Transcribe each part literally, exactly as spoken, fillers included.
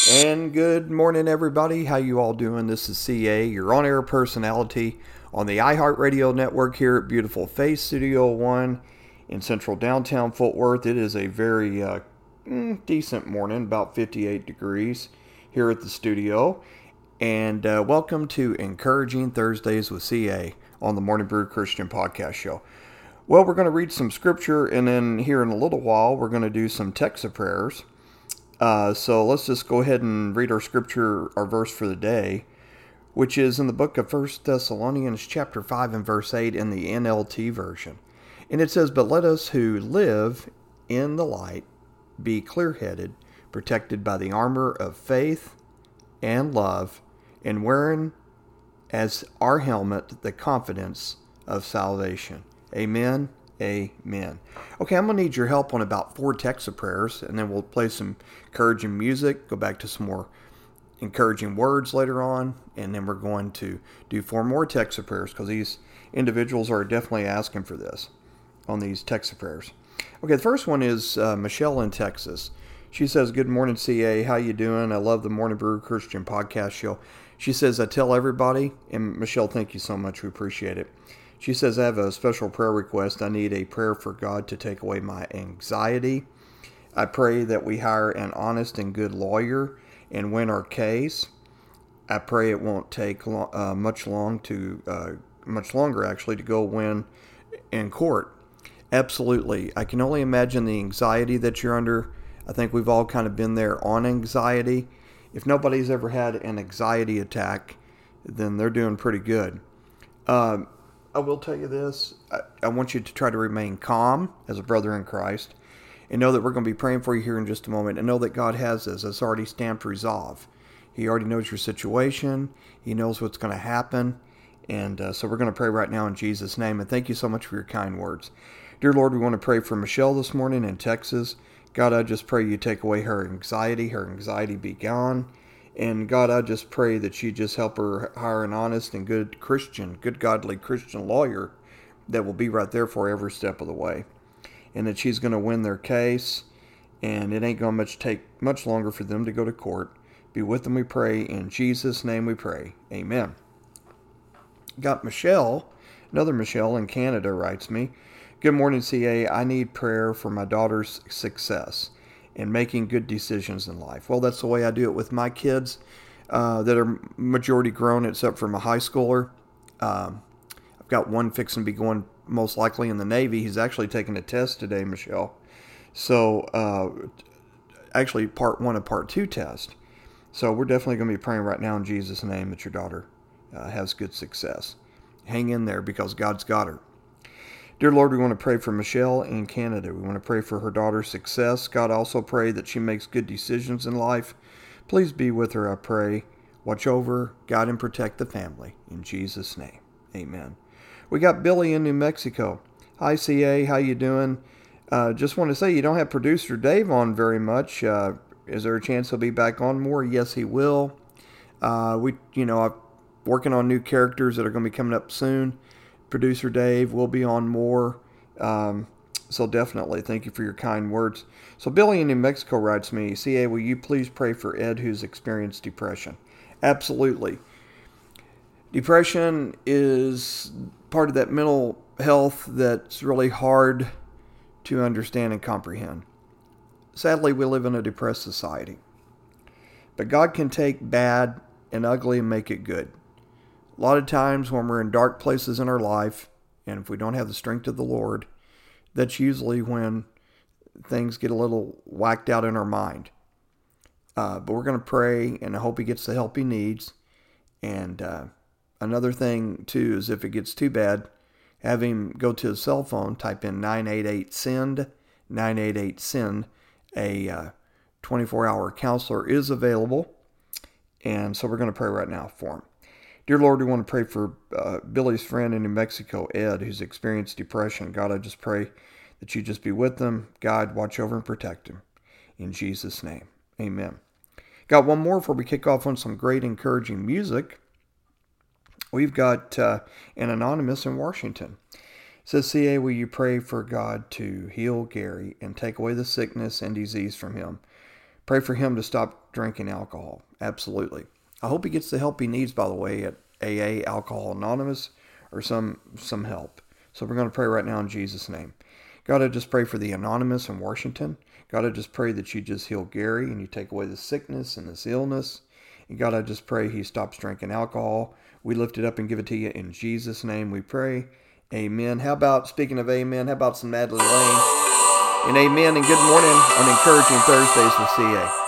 And good morning, everybody. How you all doing? This is C A, your on-air personality on the iHeartRadio network here at beautiful Face Studio One in central downtown Fort Worth. It is a very uh, mm, decent morning, about fifty-eight degrees here at the studio. And uh, welcome to Encouraging Thursdays with C A on the Morning Brew Christian Podcast Show. Well, we're going to read some scripture, and then here in a little while, we're going to do some text of prayers. Uh, so let's just go ahead and read our scripture, our verse for the day, which is in the book of First Thessalonians chapter five and verse eight in the N L T version. And it says, "But let us who live in the light be clear-headed, protected by the armor of faith and love, and wearing as our helmet the confidence of salvation." Amen. Amen. Okay, I'm going to need your help on about four texts of prayers, and then we'll play some encouraging music, go back to some more encouraging words later on, and then we're going to do four more texts of prayers because these individuals are definitely asking for this on these texts of prayers. Okay, the first one is uh, Michelle in Texas. She says, "Good morning, C A. How you doing? I love the Morning Brew Christian Podcast Show." She says, "I tell everybody," and Michelle, thank you so much. We appreciate it. She says, "I have a special prayer request. I need a prayer for God to take away my anxiety. I pray that we hire an honest and good lawyer and win our case. I pray it won't take lo- uh, much long to uh, much longer actually to go win in court." Absolutely. I can only imagine the anxiety that you're under. I think we've all kind of been there on anxiety. If nobody's ever had an anxiety attack, then they're doing pretty good. Um, I will tell you this. I, I want you to try to remain calm as a brother in Christ and know that we're going to be praying for you here in just a moment, and know that God has this. It's already stamped resolve. He already knows your situation. He knows what's going to happen. And uh, so we're going to pray right now in Jesus' name. And thank you so much for your kind words. Dear Lord, we want to pray for Michelle this morning in Texas. God, I just pray you take away her anxiety. Her anxiety be gone. And God, I just pray that you just help her hire an honest and good Christian, good godly Christian lawyer that will be right there for every step of the way. And that she's going to win their case, and it ain't going to much take much longer for them to go to court. Be with them, we pray. In Jesus' name we pray. Amen. Got Michelle, another Michelle in Canada writes me, "Good morning, C A. I need prayer for my daughter's success and making good decisions in life." Well, that's the way I do it with my kids uh, that are majority grown, except for my high schooler. Um, I've got one fixing to be going most likely in the Navy. He's actually taking a test today, Michelle. So, uh, actually, part one of part two test. So we're definitely going to be praying right now in Jesus' name that your daughter uh, has good success. Hang in there because God's got her. Dear Lord, we want to pray for Michelle in Canada. We want to pray for her daughter's success. God, also pray that she makes good decisions in life. Please be with her, I pray. Watch over, guide, and protect the family. In Jesus' name, amen. We got Billy in New Mexico. "Hi, C A. How you doing? Uh, just want to say you don't have producer Dave on very much. Uh, is there a chance he'll be back on more?" Yes, he will. Uh, we, you know, I'm working on new characters that are going to be coming up soon. Producer Dave will be on more. Um, so definitely, thank you for your kind words. So Billy in New Mexico writes me, "C A, will you please pray for Ed who's experienced depression?" Absolutely. Depression is part of that mental health that's really hard to understand and comprehend. Sadly, we live in a depressed society. But God can take bad and ugly and make it good. A lot of times when we're in dark places in our life, and if we don't have the strength of the Lord, that's usually when things get a little whacked out in our mind. Uh, but we're going to pray, and I hope he gets the help he needs. And uh, another thing, too, is if it gets too bad, have him go to his cell phone, type in nine eight eight S E N D, nine eight eight S E N D. A uh, twenty-four hour counselor is available. And so we're going to pray right now for him. Dear Lord, we want to pray for uh, Billy's friend in New Mexico, Ed, who's experienced depression. God, I just pray that you just be with them. God, watch over and protect him. In Jesus' name, amen. Got one more before we kick off on some great encouraging music. We've got uh, an anonymous in Washington. It says, "C A, will you pray for God to heal Gary and take away the sickness and disease from him? Pray for him to stop drinking alcohol. Absolutely. I hope he gets the help he needs, by the way, at A A, Alcohol Anonymous, or some some help. So we're going to pray right now in Jesus' name. God, I just pray for the Anonymous in Washington. God, I just pray that you just heal Gary and you take away the sickness and this illness. And God, I just pray he stops drinking alcohol. We lift it up and give it to you in Jesus' name we pray. Amen. How about, speaking of amen, how about some Natalie Lane? And amen and good morning on Encouraging Thursdays with C A.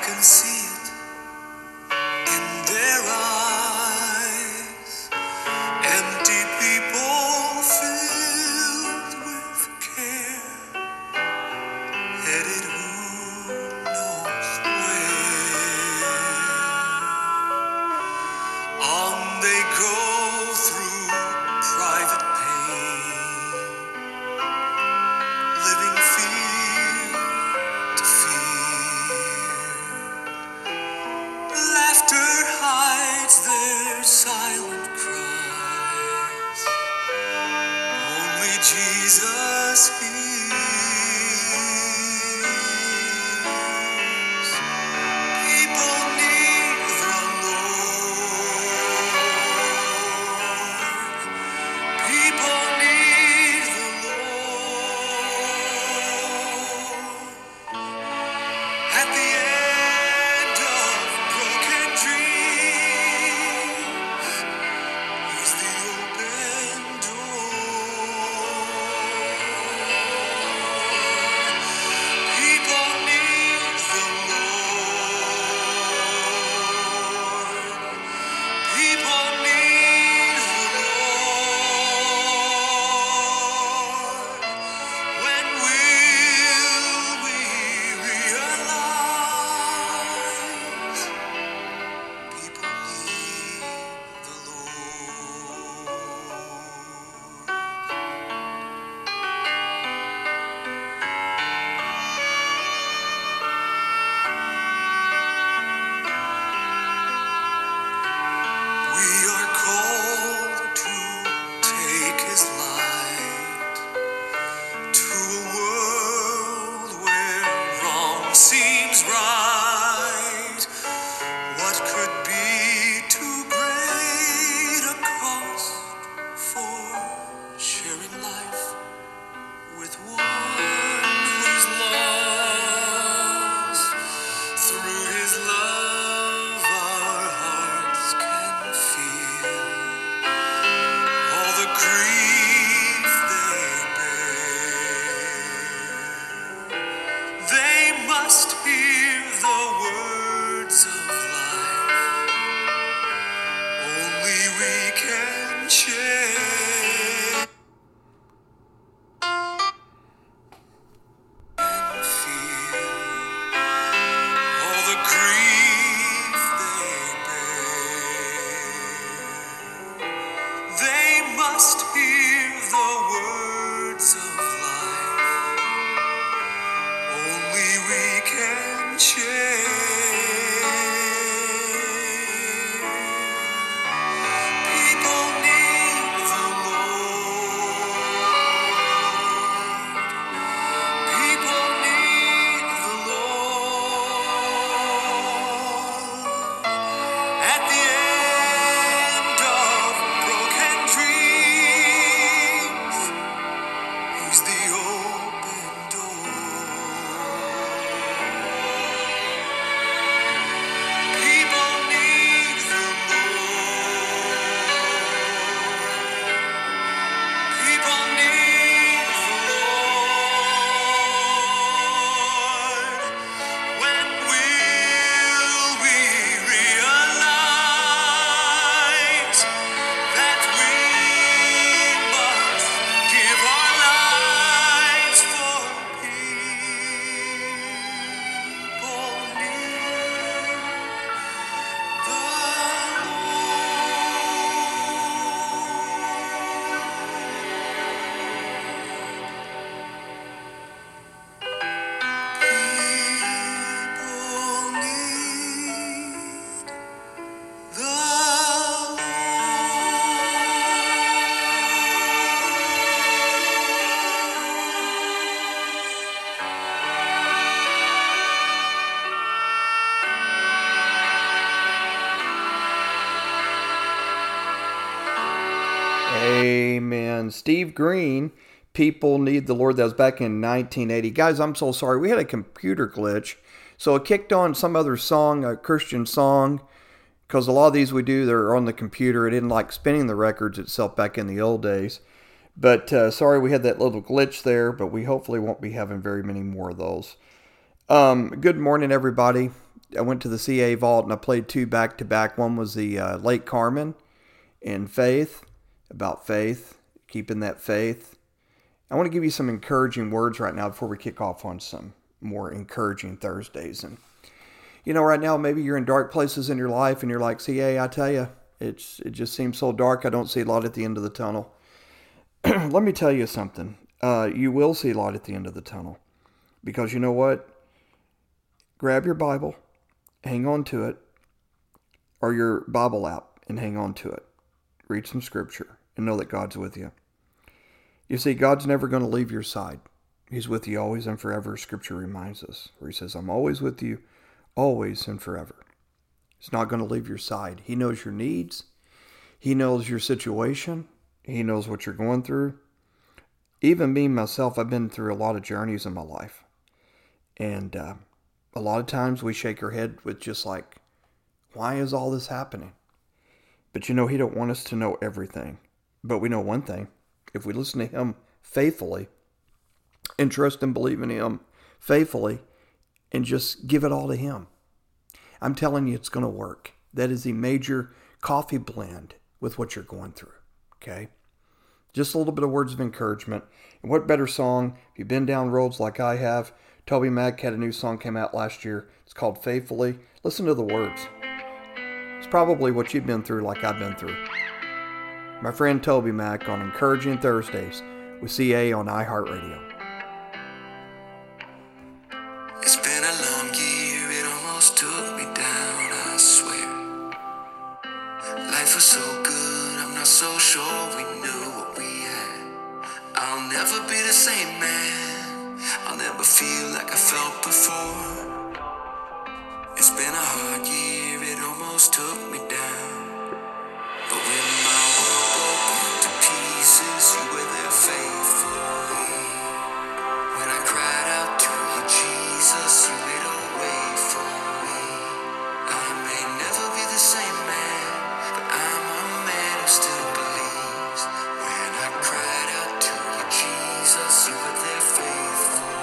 can see it in their eyes. Empty people filled with care, headed who knows where. On they go through private pain, living fear to fear. Laughter hides their silent cries. Only Jesus hears. People need the Lord. People need the Lord. At the end of broken dreams is the open door. People need the Lord. People need the Lord. When will we realize people need the Lord? We are called to take His light to a world where wrong seems right. What could be too great a cost for sharing life with one who's lost? Through His love our hearts can feel all the grief they bear. They must hear the words of life only we can share and feel all the grief they bear. They must hear the words of life only we can share. People need the Lord. People need the Lord. At the end of broken dreams, He's the open door. People need the Lord. People need the Lord. When will we realize that we must give our lives for people need the People need the Amen. Steve Green, People Need the Lord. That was back in nineteen eighty. Guys, I'm so sorry. We had a computer glitch. So it kicked on some other song, a Christian song, because a lot of these we do, they're on the computer. It didn't like spinning the records itself back in the old days. But uh, sorry we had that little glitch there, but we hopefully won't be having very many more of those. Um, good morning, everybody. I went to the C A Vault and I played two back to back. One was the uh, Lake Carmen and Faith, about faith, keeping that faith. I want to give you some encouraging words right now before we kick off on some more encouraging Thursdays. And you know, right now maybe you're in dark places in your life and you're like, C A, I tell you, it's it just seems so dark. I don't see light at the end of the tunnel. Let me tell you something. Uh, you will see light at the end of the tunnel, because you know what? Grab your Bible, hang on to it, or your Bible app, and hang on to it. Read some scripture and know that God's with you. You see, God's never going to leave your side. He's with you always and forever, Scripture reminds us, where he says, I'm always with you, always and forever. He's not going to leave your side. He knows your needs. He knows your situation. He knows what you're going through. Even me, myself, I've been through a lot of journeys in my life. And uh, a lot of times we shake our head with just like, why is all this happening? But you know, he don't want us to know everything. But we know one thing. If we listen to him faithfully and trust and believe in him faithfully and just give it all to him, I'm telling you, it's going to work. That is a major coffee blend with what you're going through. Okay? Just a little bit of words of encouragement. And what better song, if you've been down roads like I have. TobyMac had a new song came out last year. It's called Faithfully. Listen to the words. It's probably what you've been through like I've been through. My friend TobyMac on Encouraging Thursdays with C A on iHeartRadio. It's been a long year, it almost took me down, I swear. Life was so good, I'm not so sure we knew what we had. I'll never be the same man, I'll never feel like I felt before. It's been a hard year, it almost took me down. But when my world broke into pieces, you were there faithfully. When I cried out to you, Jesus, you made a way for me. I may never be the same man, but I'm a man who still believes. When I cried out to you, Jesus, you were there faithfully.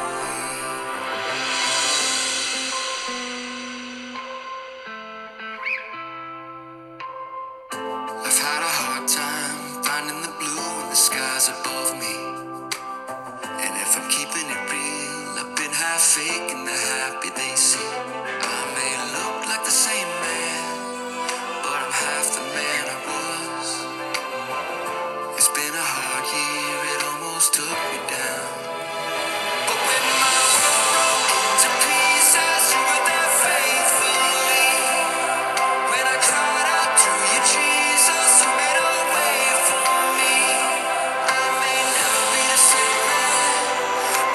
I've had a hard time finding the blue in the skies above me. And if I'm keeping it real, I've been half fake and the happy they see. I may look like the same man, but I'm half the man I was. It's been a hard year, it almost took me down. But when my world broke into pieces, you were there faithfully. When I cried out to you, Jesus, you made a way for me. I may never be the same man,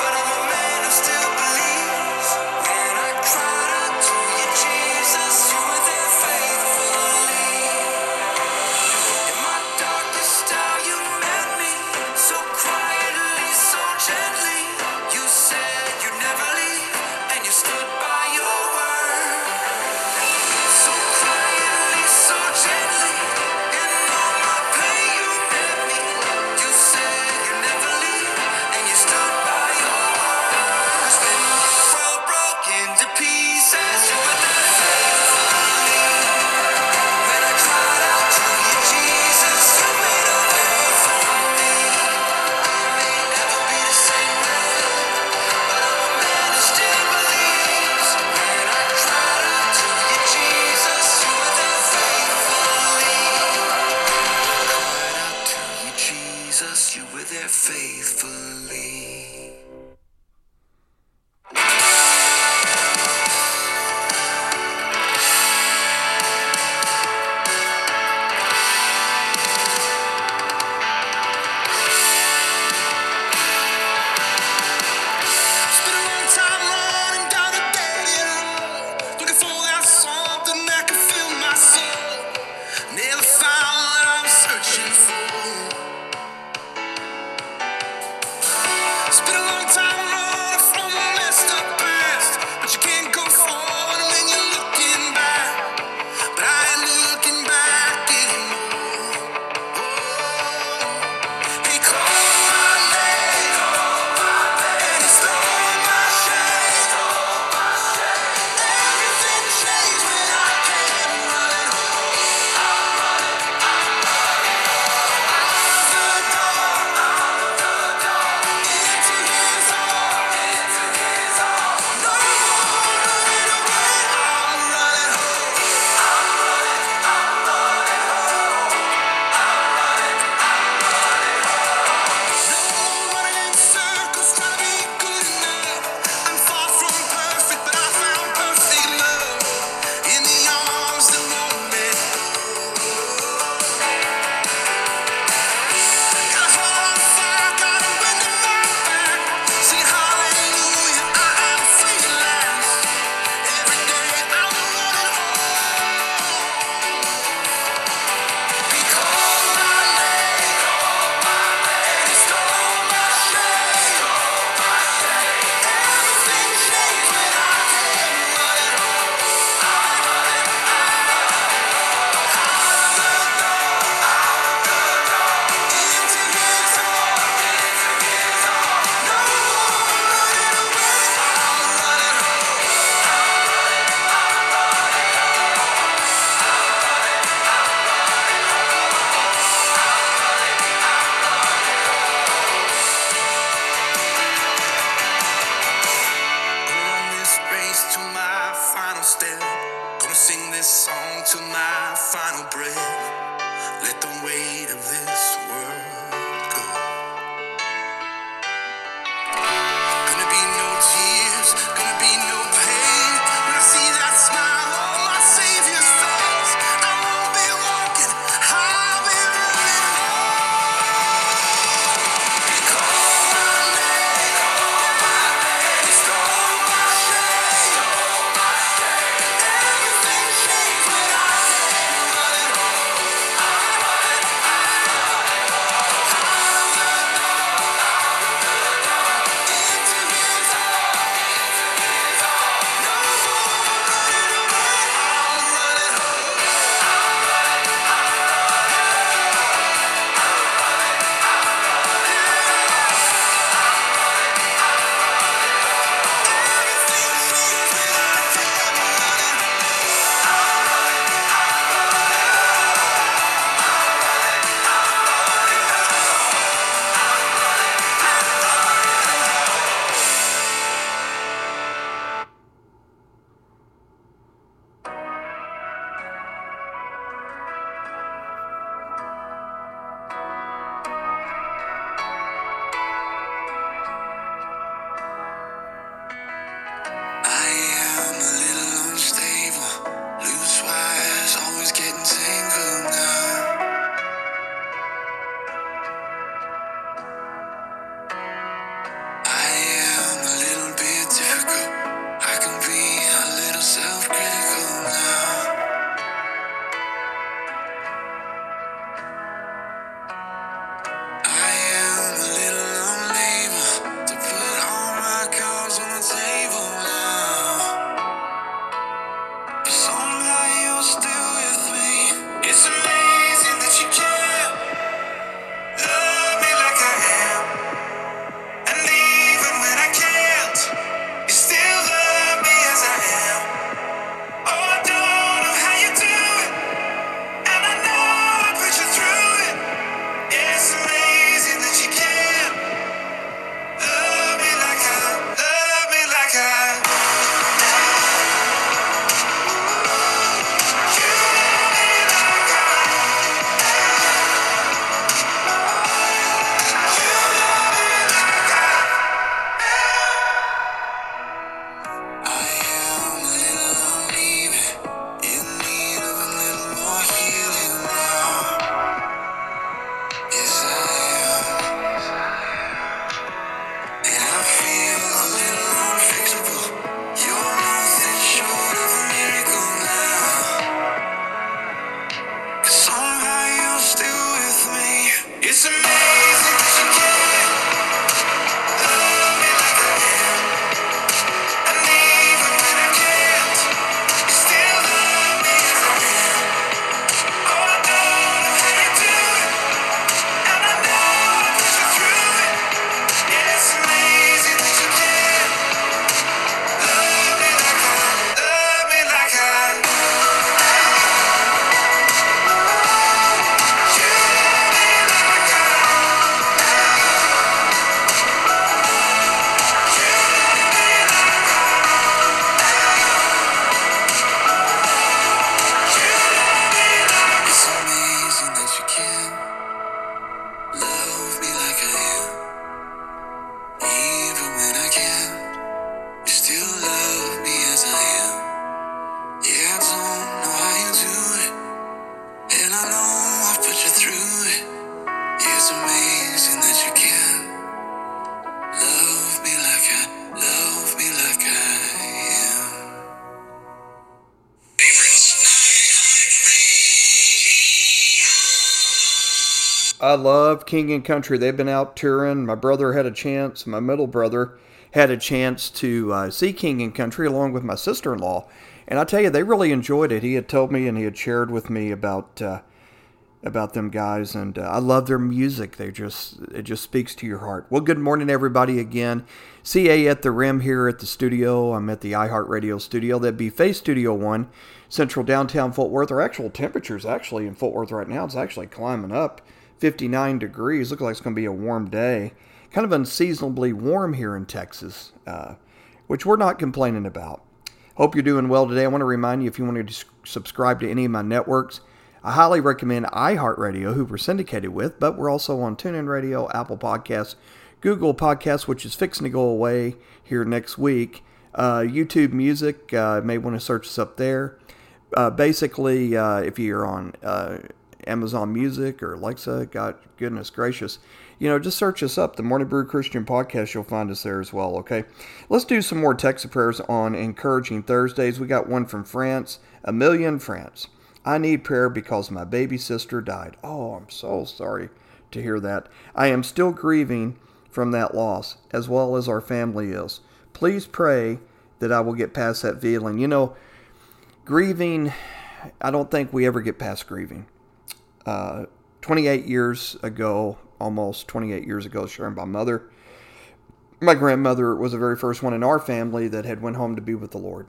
I love King and Country. They've been out touring. My brother had a chance, my middle brother had a chance to uh, see King and Country along with my sister-in-law. And I tell you, they really enjoyed it. He had told me and he had shared with me about uh, about them guys, and uh, I love their music. They just it just speaks to your heart. Well, good morning, everybody. Again, C A at the Rim here at the studio. I'm at the iHeartRadio studio. That'd be Face Studio One, Central Downtown Fort Worth. Our actual temperatures actually in Fort Worth right now, it's actually climbing up, fifty-nine degrees. Looks like it's going to be a warm day. Kind of unseasonably warm here in Texas, uh, which we're not complaining about. Hope you're doing well today. I want to remind you, if you want to subscribe to any of my networks, I highly recommend iHeartRadio, who we're syndicated with, but we're also on TuneIn Radio, Apple Podcasts, Google Podcasts, which is fixing to go away here next week. Uh, YouTube Music, uh, may want to search us up there. Uh, basically, uh, if you're on uh, Amazon Music or Alexa, God, goodness gracious, you know, just search us up, the Morning Brew Christian Podcast. You'll find us there as well, okay? Let's do some more text prayers on Encouraging Thursdays. We got one from France, Amelia in France. I need prayer because my baby sister died. Oh, I'm so sorry to hear that. I am still grieving from that loss, as well as our family is. Please pray that I will get past that feeling. You know, grieving, I don't think we ever get past grieving. Uh, twenty-eight years ago, almost twenty-eight years ago, sharing my mother, my grandmother was the very first one in our family that had went home to be with the Lord.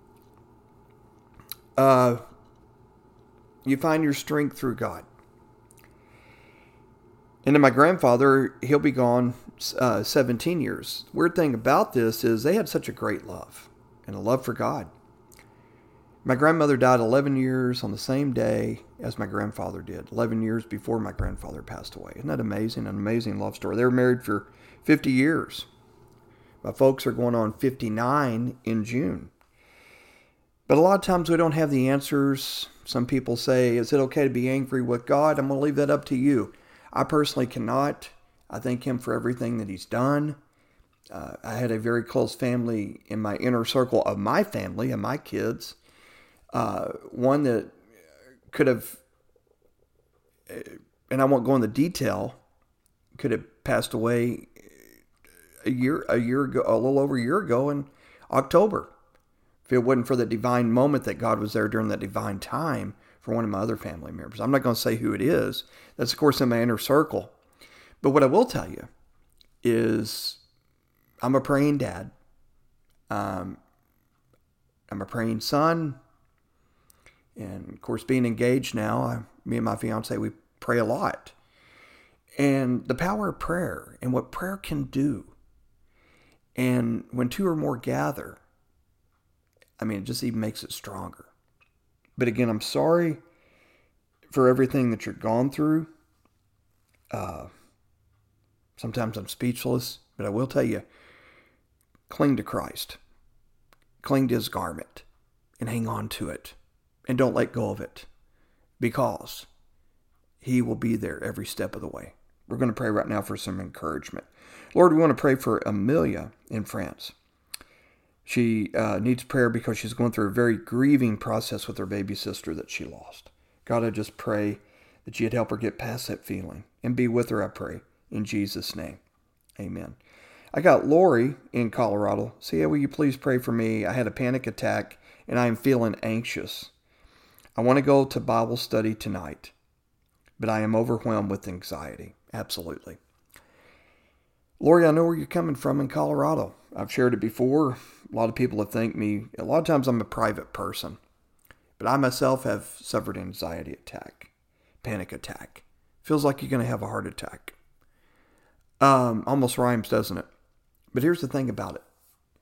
Uh... You find your strength through God. And then my grandfather, he'll be gone uh, seventeen years. Weird thing about this is they had such a great love and a love for God. My grandmother died eleven years on the same day as my grandfather did, eleven years before my grandfather passed away. Isn't that amazing? An amazing love story. They were married for fifty years. My folks are going on fifty-nine in June. But a lot of times we don't have the answers. Some people say, is it okay to be angry with God? I'm going to leave that up to you. I personally cannot. I thank him for everything that he's done. Uh, I had a very close family in my inner circle of my family and my kids. Uh, one that could have, and I won't go into detail, could have passed away a year, a year ago, a little over a year ago in October. If it wasn't for the divine moment that God was there during that divine time for one of my other family members. I'm not going to say who it is. That's, of course, in my inner circle. But what I will tell you is I'm a praying dad. Um, I'm a praying son. And, of course, being engaged now, I, me and my fiance, we pray a lot. And the power of prayer and what prayer can do. And when two or more gather, I mean, it just even makes it stronger. But again, I'm sorry for everything that you're gone through. Uh, sometimes I'm speechless, but I will tell you, cling to Christ. Cling to his garment and hang on to it. And don't let go of it, because he will be there every step of the way. We're going to pray right now for some encouragement. Lord, we want to pray for Amelia in France. She uh, needs prayer because she's going through a very grieving process with her baby sister that she lost. God, I just pray that you'd help her get past that feeling and be with her, I pray, in Jesus' name. Amen. I got Lori in Colorado. See, will you please pray for me? I had a panic attack and I am feeling anxious. I want to go to Bible study tonight, but I am overwhelmed with anxiety. Absolutely. Lori, I know where you're coming from in Colorado. I've shared it before. A lot of people have thanked me. A lot of times I'm a private person, but I myself have suffered an anxiety attack, panic attack. Feels like you're going to have a heart attack. Um, almost rhymes, doesn't it? But here's the thing about it.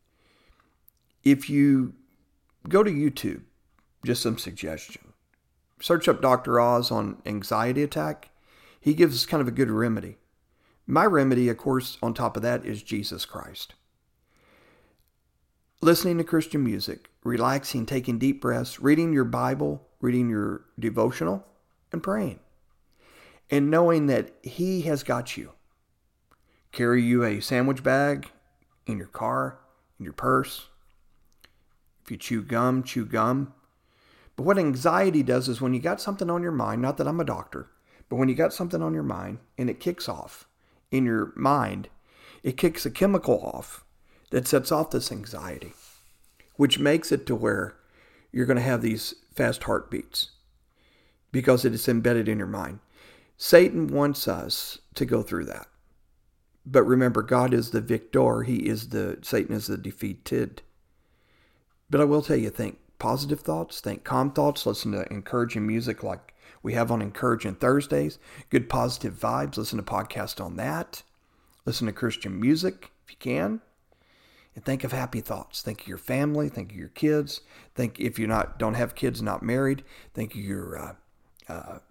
If you go to YouTube, just some suggestion, search up Doctor Oz on anxiety attack. He gives us kind of a good remedy. My remedy, of course, on top of that is Jesus Christ. Listening to Christian music, relaxing, taking deep breaths, reading your Bible, reading your devotional, and praying. And knowing that he has got you. Carry you a sandwich bag in your car, in your purse. If you chew gum, chew gum. But what anxiety does is when you got something on your mind, not that I'm a doctor, But when you got something on your mind and it kicks off in your mind, it kicks a chemical off that sets off this anxiety, which makes it to where you're going to have these fast heartbeats because it is embedded in your mind. Satan wants us to go through that. But remember, God is the victor. He is the, Satan is the defeated. But I will tell you, think positive thoughts, think calm thoughts, listen to encouraging music like we have on Encouraging Thursdays, good positive vibes, listen to podcasts on that, listen to Christian music if you can, and think of happy thoughts. Think of your family, think of your kids, think if you're not, don't have kids, not married, think of your, uh, uh,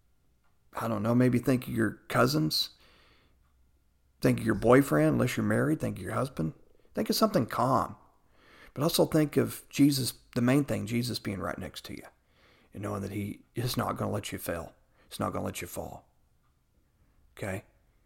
I don't know, maybe think of your cousins, think of your boyfriend, unless you're married, think of your husband, think of something calm. But also think of Jesus, the main thing, Jesus being right next to you. And knowing that he is not going to let you fail. He's not going to let you fall. Okay?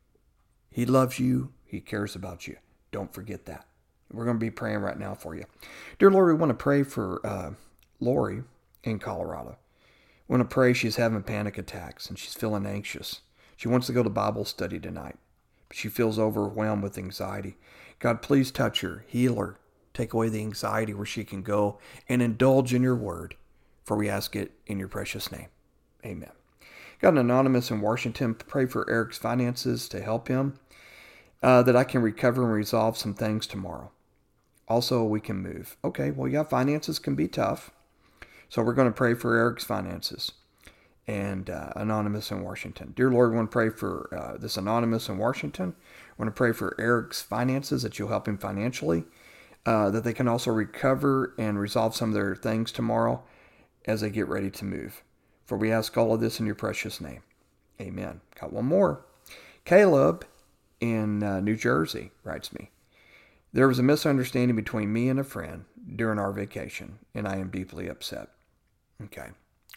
He loves you. He cares about you. Don't forget that. We're going to be praying right now for you. Dear Lord, we want to pray for uh, Lori in Colorado. We want to pray. She's having panic attacks and she's feeling anxious. She wants to go to Bible study tonight, but she feels overwhelmed with anxiety. God, please touch her, heal her. Take away the anxiety where she can go and indulge in your word. For we ask it in your precious name. Amen. Got an anonymous in Washington. Pray for Eric's finances to help him. Uh, that I can recover and resolve some things tomorrow. Also, we can move. Okay, well, yeah, finances can be tough. So we're going to pray for Eric's finances. And uh, anonymous in Washington. Dear Lord, we want to pray for uh, this anonymous in Washington. We want to pray for Eric's finances, that you'll help him financially. Uh, that they can also recover and resolve some of their things tomorrow as they get ready to move. For we ask all of this in your precious name. Amen. Got one more. Caleb in uh, New Jersey writes me, there was a misunderstanding between me and a friend during our vacation, and I am deeply upset. Okay.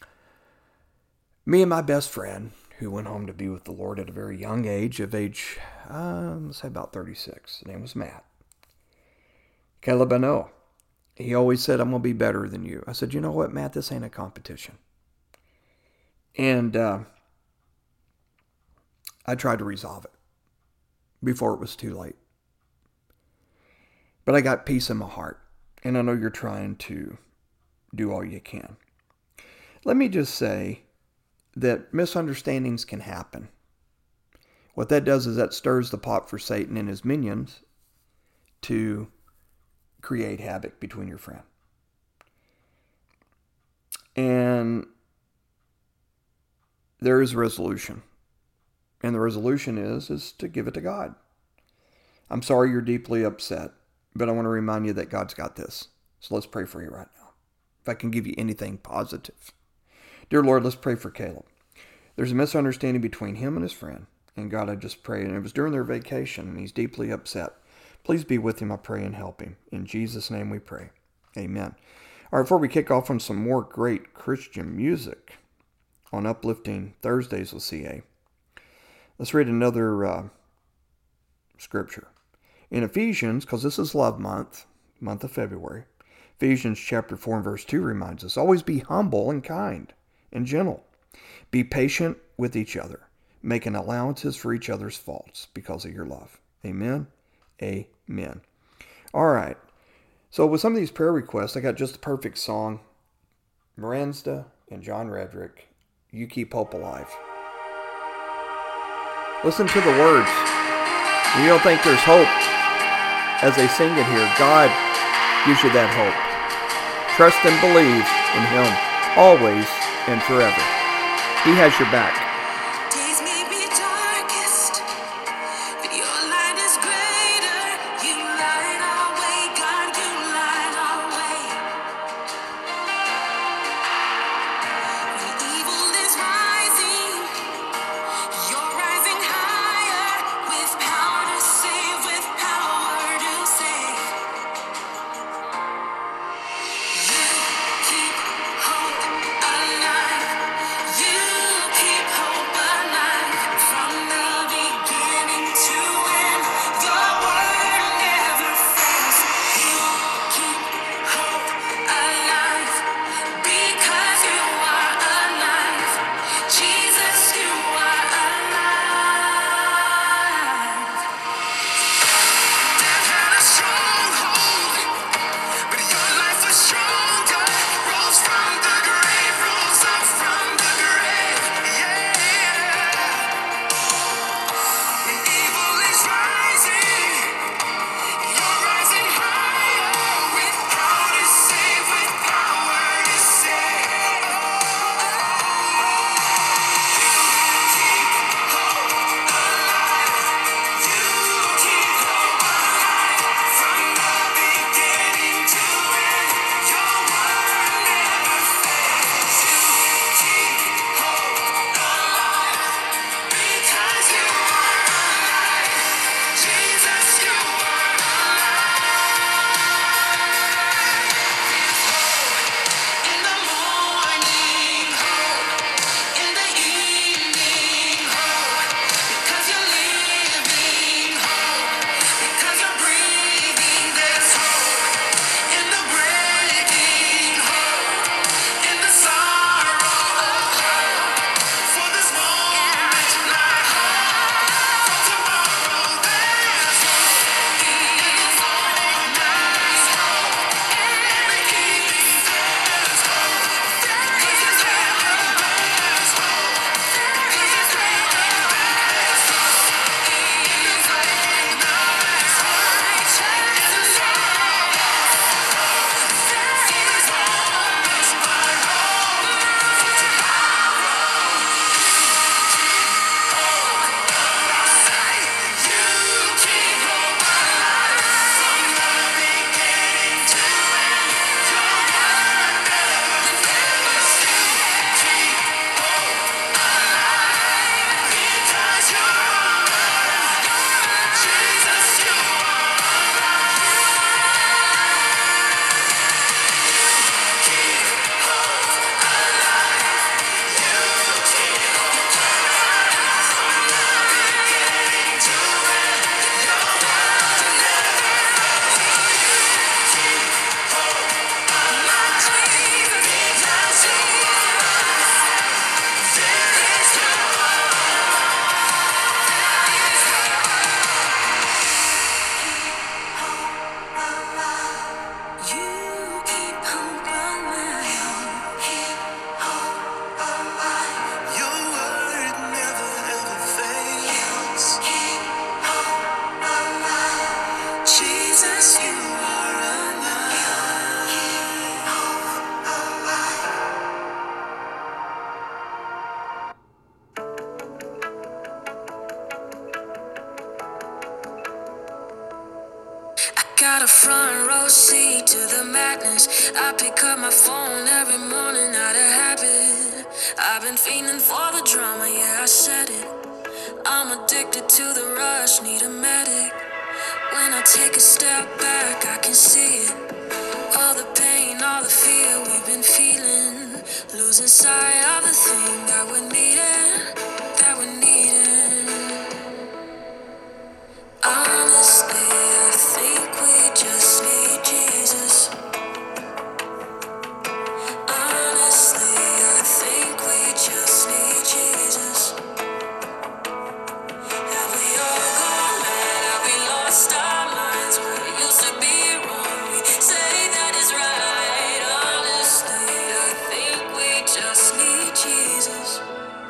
Me and my best friend, who went home to be with the Lord at a very young age, of age, uh, let's say about thirty-six. His name was Matt. Caleb, I know. He always said, I'm going to be better than you. I said, you know what, Matt, this ain't a competition. And uh, I tried to resolve it before it was too late. But I got peace in my heart. And I know you're trying to do all you can. Let me just say that misunderstandings can happen. What that does is that stirs the pot for Satan and his minions to create havoc between your friend. And there is a resolution. And the resolution is, is to give it to God. I'm sorry you're deeply upset, but I want to remind you that God's got this. So let's pray for you right now. If I can give you anything positive. Dear Lord, let's pray for Caleb. There's a misunderstanding between him and his friend. And God, I just pray, and it was during their vacation, and he's deeply upset. Please be with him, I pray, and help him. In Jesus' name we pray. Amen. All right, before we kick off on some more great Christian music on Uplifting Thursdays with C A, let's read another uh, scripture. In Ephesians, because this is love month, month of February, Ephesians chapter four and verse two reminds us, always be humble and kind and gentle. Be patient with each other, making allowances for each other's faults because of your love. Amen. Amen. All right. So with some of these prayer requests, I got just the perfect song. Miranda and John Redrick, You Keep Hope Alive. Listen to the words. When you don't think there's hope, as they sing it here, God gives you that hope. Trust and believe in Him, always and forever. He has your back. Days may be darkest, but your light is greater. You light our way, God, you light our way. When evil is rising, you're rising higher, with power to save, with power to save. You keep hope alive. You keep Jesus, you are alive. I got a front row seat to the madness. I pick up my phone every morning out of habit. I've been fiending for the drama, yeah, I said it. I'm addicted to the rush, need a medic. When I take a step back, I can see it. All the pain, all the fear we've been feeling. Losing sight of the thing that we're needing, that we're needing. Honestly, I think we just need Jesus. Honestly, I think we just need Jesus. Have we all gone mad? Have we lost our minds? What used to be wrong, we say that is right. Honestly, I think we just need Jesus.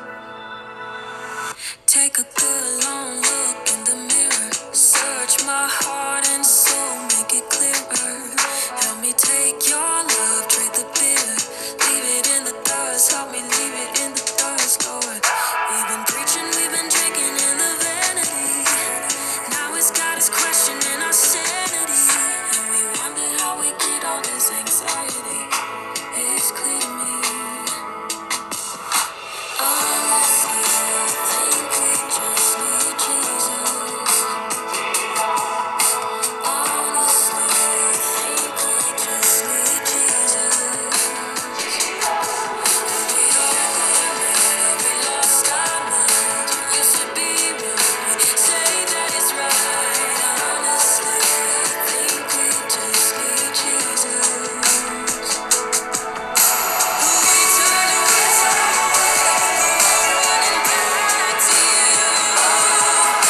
Take a good long look in the mirror. Search my heart and soul, make it clearer. Help me take your love, trade the bitter. Leave it in the dust, help me leave it in the dust, Lord. We've been preaching, we've been drinking in the vanity. Now it's got us questioning our sanity. And we wonder how we get all this anxiety. It's clear to me. Honestly, I think we just need Jesus. Honestly, I think we just need Jesus. Have we all gone mad? Have we lost our minds? What used to be wrong, we say that it's right. Honestly, I think we just need Jesus. We turn away, running back to you.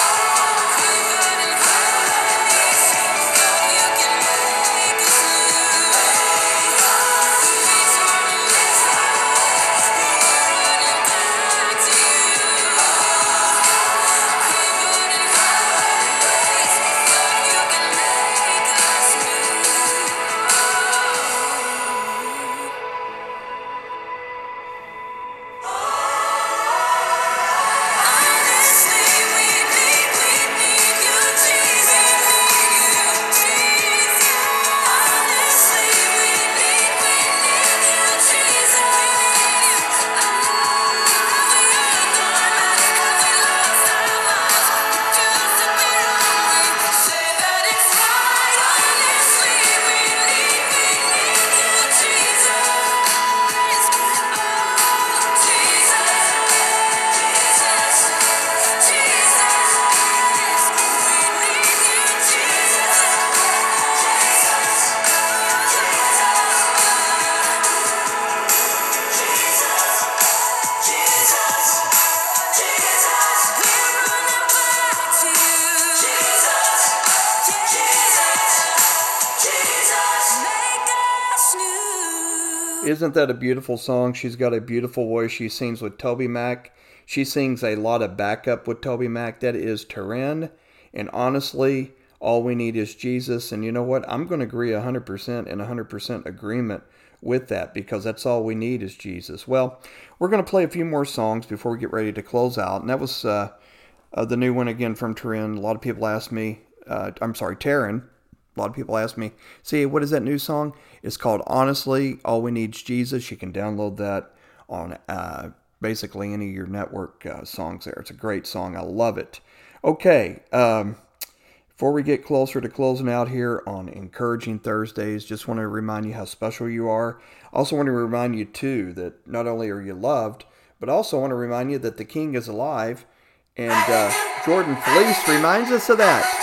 Isn't that a beautiful song? She's got a beautiful voice. She sings with Toby Mac. She sings a lot of backup with Toby Mac. That is Taryn. And honestly, all we need is Jesus. And you know what? I'm going to agree one hundred percent and one hundred percent agreement with that, because that's all we need is Jesus. Well, we're going to play a few more songs before we get ready to close out. And that was uh, uh, the new one again from Taryn. A lot of people ask me, uh, I'm sorry, Taryn. A lot of people ask me, see, what is that new song? It's called Honestly, All We Need is Jesus. You can download that on uh, basically any of your network uh, songs there. It's a great song. I love it. Okay, um, before we get closer to closing out here on Encouraging Thursdays, just want to remind you how special you are. Also want to remind you, too, that not only are you loved, but also want to remind you that the King is alive. And uh, Jordan Felice reminds us of that.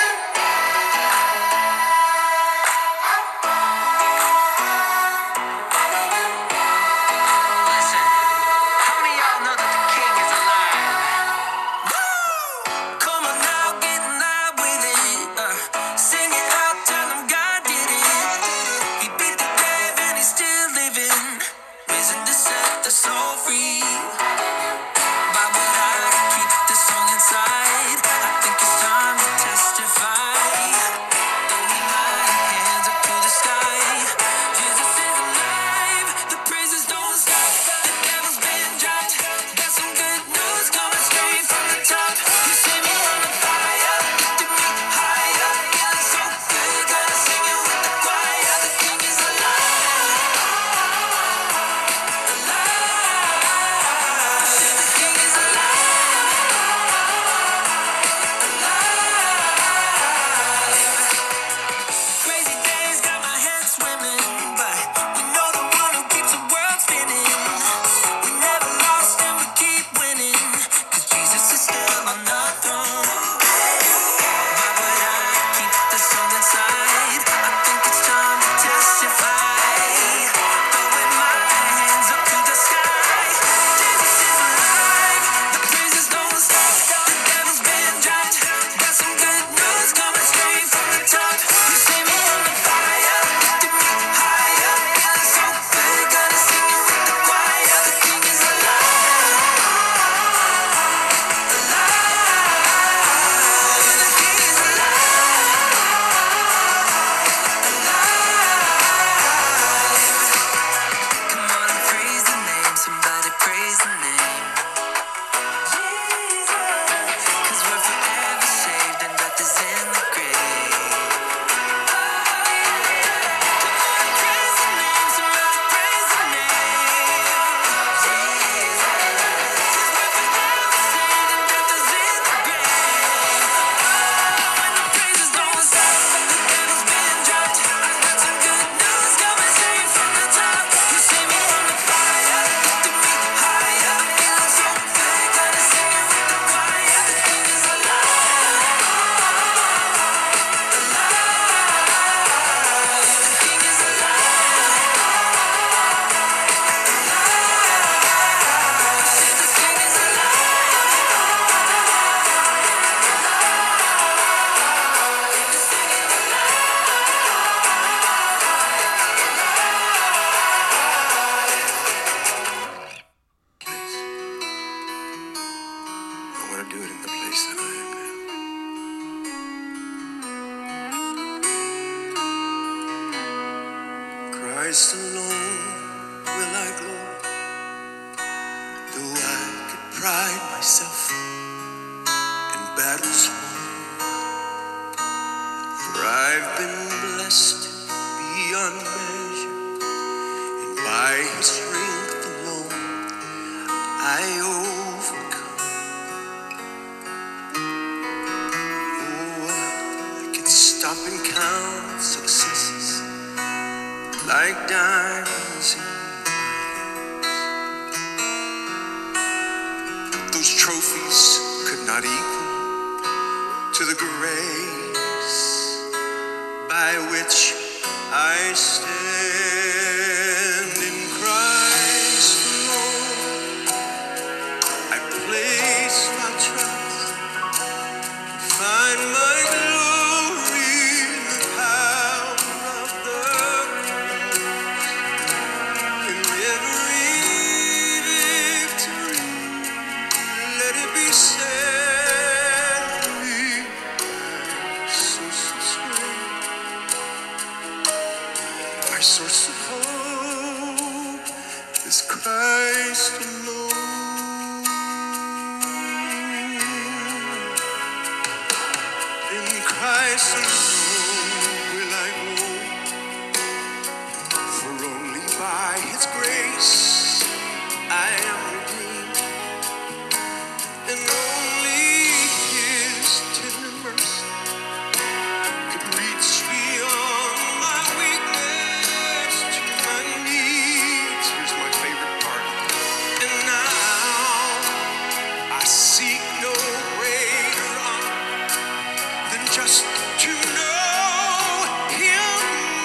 Why would I keep this song inside? I think it's time to testify. Christ alone will I glory, though I could pride myself in battles won. For I've been blessed beyond measure, and by His strength alone I overcome. Oh, I could stop and count successes like diamonds in the those trophies could not equal to the grace by which I stand in Christ alone. I place my trust, find my glory in the power of the cross. In every victory, let it be said of me, source of strength, my source of hope is Christ alone. In Christ alone will I go, for only by His grace I am redeemed, and only His tender mercy could reach beyond my weakness to my needs. Here's my favorite part. And now I seek no greater honor than just to know Him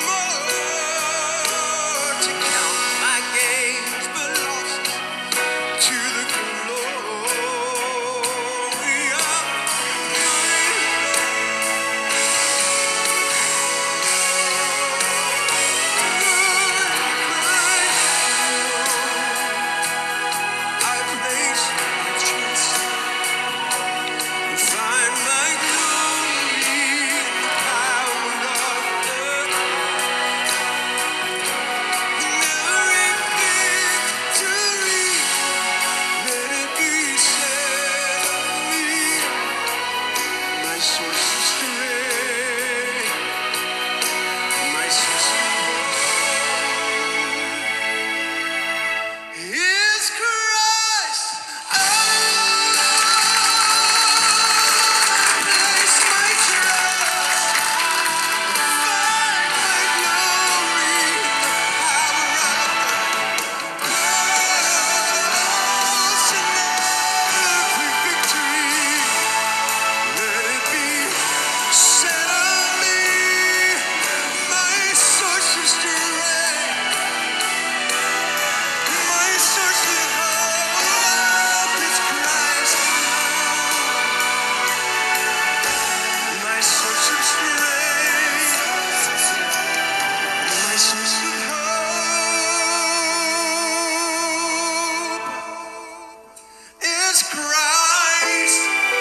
more, to count my gains but losses to the glory of my I place my trust and find my glory in the power of the every victory. Let it be said of me, my source of strength, my source of hope is Christ. I place my trust, find my glory in the power of the cross, and every victory. Let it be said of me, my source of strength, my source of hope is Christ. My source of strength, my source of hope is Christ.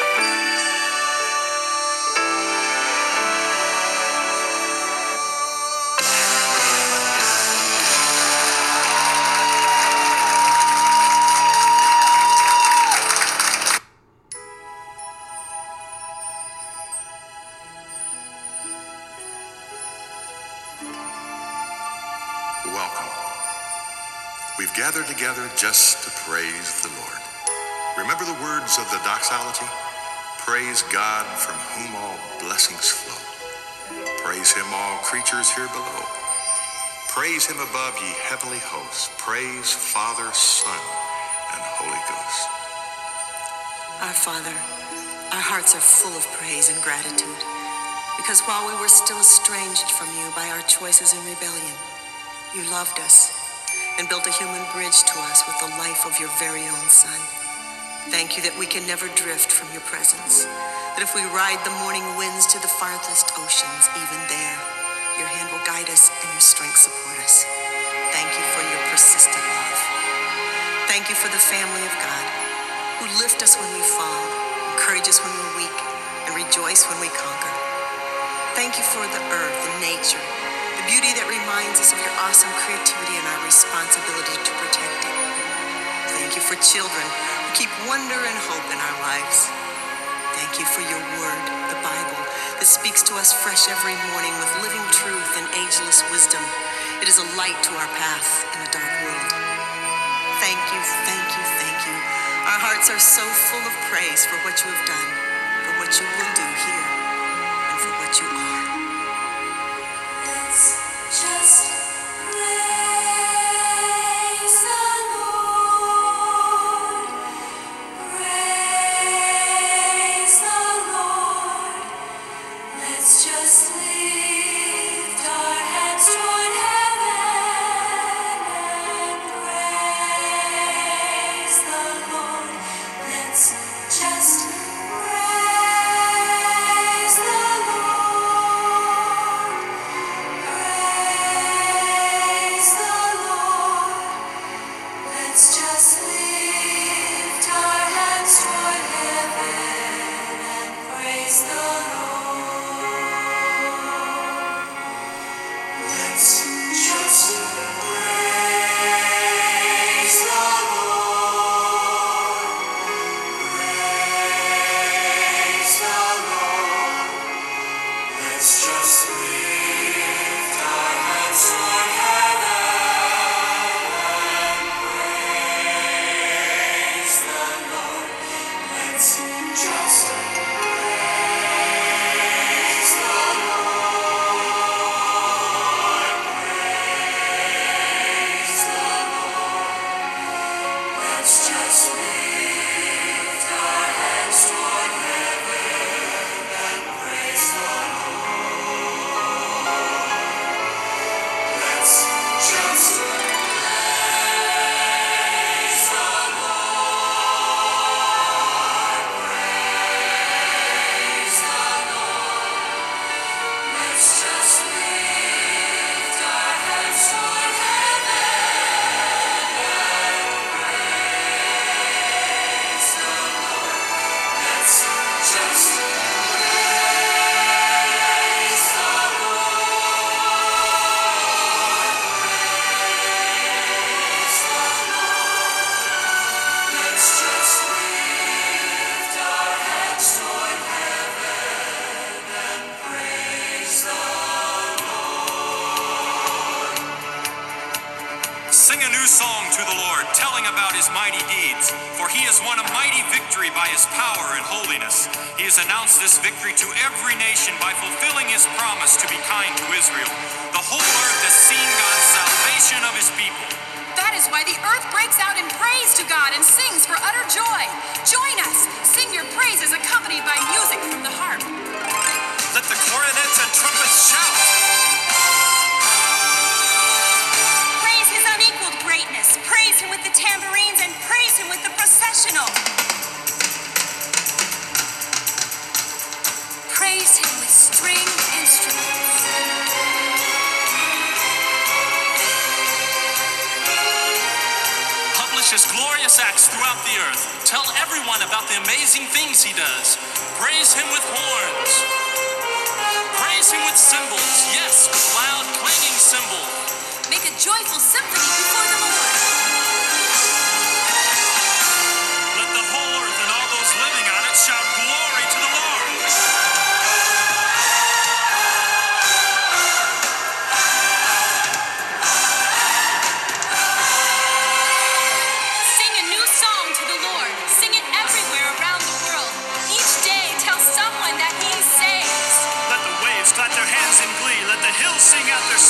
Welcome. We've gathered together just to praise the Lord. Remember the words of the doxology? Praise God from whom all blessings flow. Praise Him, all creatures here below. Praise Him above, ye heavenly hosts. Praise Father, Son, and Holy Ghost. Our Father, our hearts are full of praise and gratitude, because while we were still estranged from you by our choices and rebellion, you loved us and built a human bridge to us with the life of your very own Son. Thank you that we can never drift from your presence, that if we ride the morning winds to the farthest oceans, even there, your hand will guide us and your strength support us. Thank you for your persistent love. Thank you for the family of God, who lift us when we fall, encourage us when we're weak, and rejoice when we conquer. Thank you for the earth and nature, the the beauty that reminds us of your awesome creativity and our responsibility to protect it. Thank you for children who keep wonder and hope in our lives. Thank you for your word, the Bible, that speaks to us fresh every morning with living truth and ageless wisdom. It is a light to our path in a dark world. Thank you, thank you, thank you. Our hearts are so full of praise for what you have done, for what you will do here, and for what you are. Let's just praise the Lord. Praise the Lord. Let's just lift our hands toward heaven and praise the Lord. Let's just praise the Lord. Praise the Lord. Let's just lift our hands toward heaven and praise the Lord. Let's just praise the Lord. Praise the Lord. Let's just lift our hands toward heaven and praise the Lord. Let's just praise the Lord. Praise the Lord. Let's just lift our hands toward heaven and praise the Lord. Let's just praise the Lord. Praise the Lord. Let's just lift our hands toward heaven and praise the Lord. Let's just praise the Lord. Praise the Lord. Let's just lift our hands toward heaven and praise the Lord. Sing a new song to the Lord, telling about his mighty deeds. For he has won a mighty victory by his power and holiness. He has announced this victory to every nation by fulfilling his promise to be kind to Israel. The whole earth has seen God's salvation of his people. That is why the earth breaks out in praise to God and sings for utter joy. Join us. Sing your praises accompanied by music from the harp. Let the cornets and trumpets shout. Praise his unequaled greatness. Praise him with the tambourines and praise him with the processional. Praise him with string instruments. Publish his glorious acts throughout the earth. Tell everyone about the amazing things he does. Praise him with horns. Praise him with cymbals. Yes, with loud clanging cymbals. Make a joyful symphony before the Lord. Let the whole earth and all those living on it shout glory to the Lord. Sing a new song to the Lord. Sing it everywhere around the world. Each day tell someone that he saves. Let the waves clap their hands in glee. Let the hills sing out their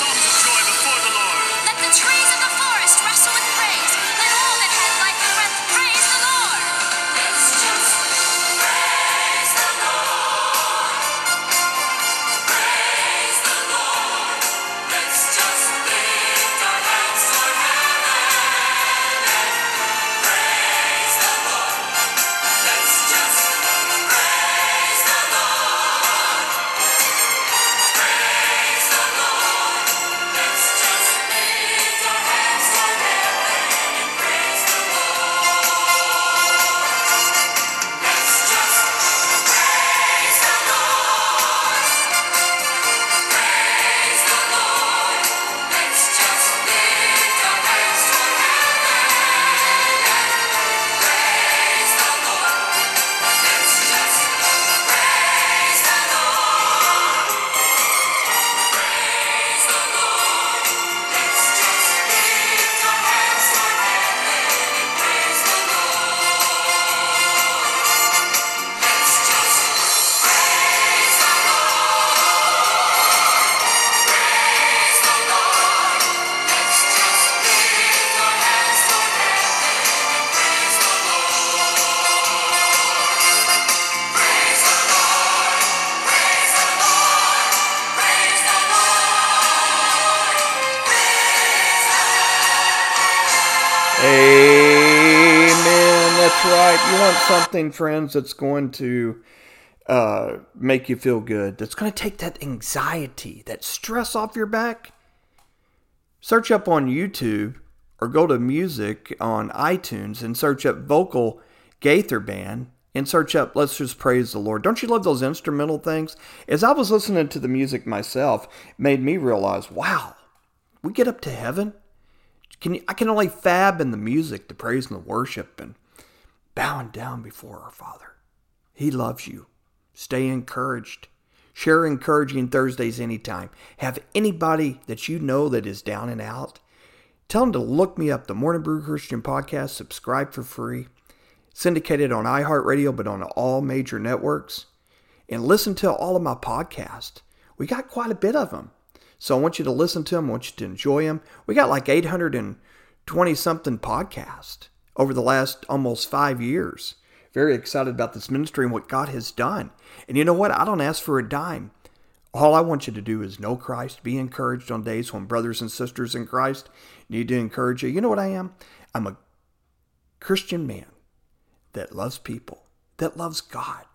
Amen. That's right. You want something, friends, that's going to uh, make you feel good. That's going to take that anxiety, that stress off your back. Search up on YouTube or go to music on iTunes and search up Vocal Gaither Band and search up Let's Just Praise the Lord. Don't you love those instrumental things? As I was listening to the music myself, it made me realize, wow, we get up to heaven. Can you, I can only fab in the music, the praise and the worship, and bowing down before our Father. He loves you. Stay encouraged. Share encouraging Thursdays anytime. Have anybody that you know that is down and out, tell them to look me up, the Morning Brew Christian Podcast. Subscribe for free. Syndicated on iHeartRadio, but on all major networks. And listen to all of my podcasts. We got quite a bit of them. So I want you to listen to them. I want you to enjoy them. We got like eight hundred twenty something podcasts over the last almost five years. Very excited about this ministry and what God has done. And you know what? I don't ask for a dime. All I want you to do is know Christ, be encouraged on days when brothers and sisters in Christ need to encourage you. You know what I am? I'm a Christian man that loves people, that loves God,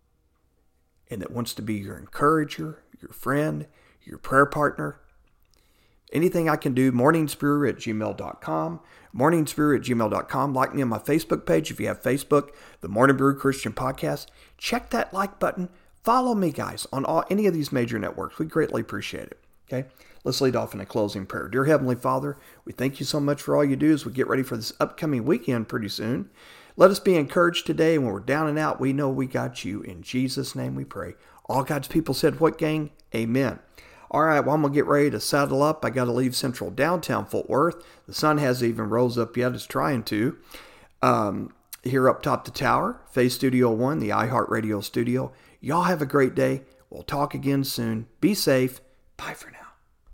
and that wants to be your encourager, your friend, your prayer partner. Anything I can do, morningsbrewer at gmail dot com, morningsbrewer at gmail dot com. Like me on my Facebook page if you have Facebook, the Morning Brew Christian Podcast. Check that like button. Follow me, guys, on all, any of these major networks. We greatly appreciate it. Okay, let's lead off in a closing prayer. Dear Heavenly Father, we thank you so much for all you do as we get ready for this upcoming weekend pretty soon. Let us be encouraged today. When we're down and out, we know we got you. In Jesus' name we pray. All God's people said what, gang? Amen. All right, well, I'm going to get ready to saddle up. I got to leave central downtown Fort Worth. The sun hasn't even rose up yet. It's trying to. Um, here up top the tower, Faith Studio One, the iHeartRadio studio. Y'all have a great day. We'll talk again soon. Be safe. Bye for now.